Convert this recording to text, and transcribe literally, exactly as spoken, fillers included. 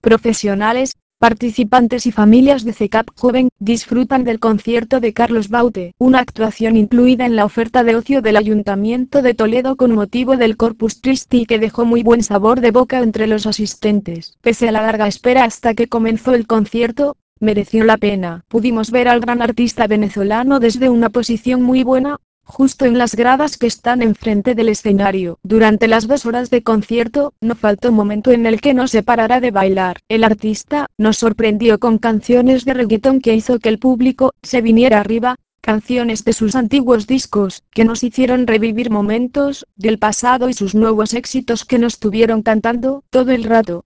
Profesionales, participantes y familias de C E C A P Joven disfrutan del concierto de Carlos Baute, una actuación incluida en la oferta de ocio del Ayuntamiento de Toledo con motivo del Corpus Christi que dejó muy buen sabor de boca entre los asistentes. Pese a la larga espera hasta que comenzó el concierto, mereció la pena. Pudimos ver al gran artista venezolano desde una posición muy buena, justo en las gradas que están enfrente del escenario. Durante las dos horas de concierto, no faltó momento en el que no se parara de bailar. El artista nos sorprendió con canciones de reggaetón que hizo que el público se viniera arriba, canciones de sus antiguos discos, que nos hicieron revivir momentos del pasado y sus nuevos éxitos que nos tuvieron cantando todo el rato.